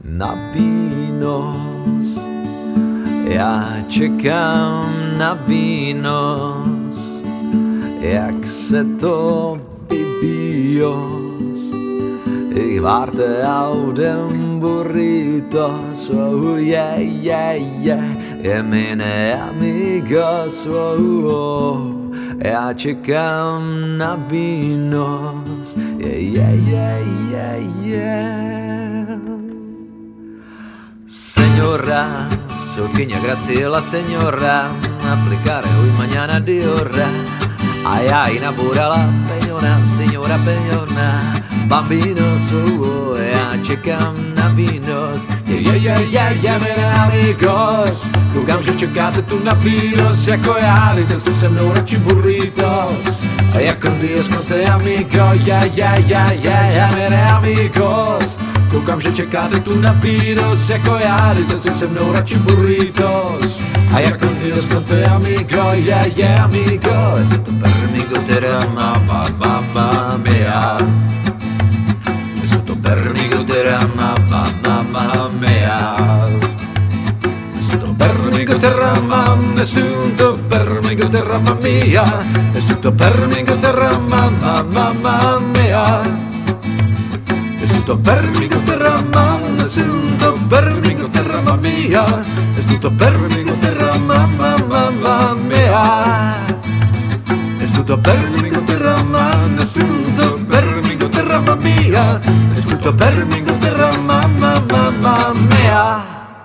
na výnos. Já čekám na výnos, jak se to bibios. Ich warte auf den burritos, oh yeah, yeah, yeah, yeah, meine amigos, oh, oh. Já čekám na výnos, yeah, yeah, yeah, yeah, yeah. Señora, Soqueña Graciela, señora, applicare hoy mañana Diora. Ay, ay, enamorala, peñona, señora peñona. Bambinos, oh, já čekám na výnos. Mene amigos, koukám, že čekáte tu na výnos. Jako já, dejte si se mnou radši burritos. A jako Dios no te amigo, mene amigos. Koukám, že čekáte tu na výnos. Jako já, dejte si se mnou radši burritos. A jako Dios no te amigo, amigo. Es tu permigo terra mamma mia. Permigo terra mamma mia. Tutto permigo terra mamma, è tutto permigo terra mamma mia. È tutto permigo terra mamma mia. È tutto permigo terra mamma, è tutto permigo terra mamma mia. È tutto permigo terra mamma mia. È tutto permigo terra mamma, è tutto permigo terra mamma mia. È tutto permigo terra mamma mia.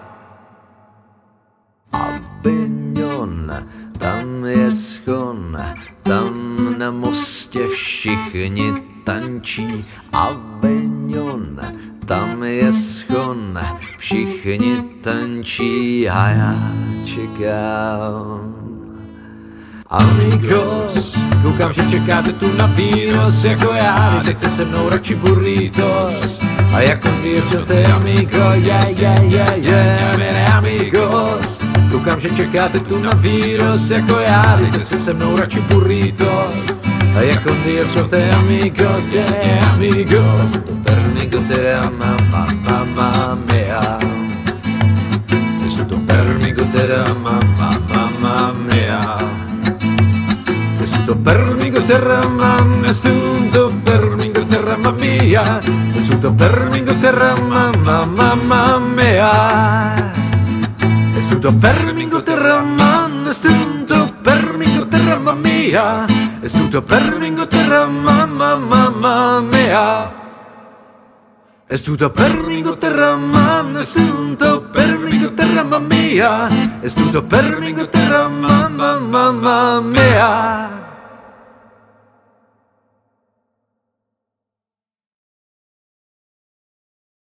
Avignon, tam je schon, tam na mostě všichni tančí. Avignon, tam je schon, všichni tančí a já čekám. Amigos, koukám, že čekáte tu na výnos. Jako já, dejte se mnou radši burritos. A jako Dios no te amigo, mene amigos. Koukám, že čekáte tu na výnos. Jako já, dejte se mnou radši burritos. A jako Dios no te amigos, amigos. To permigo terra mamma mia. To permigo terra mamma mia. Es tutto permigo terra mamma, es tutto permigo terra mamma mia. Es tutto permigo terra mamma mia. Es tutto permigo terra mamma, es tutto permigo terra mamma mia. Es tutto permigo terra mamma mia. Es tutto permigo terra mamma, es tutto permigo terra mamma mia. Es tutto permigo terra mamma mia.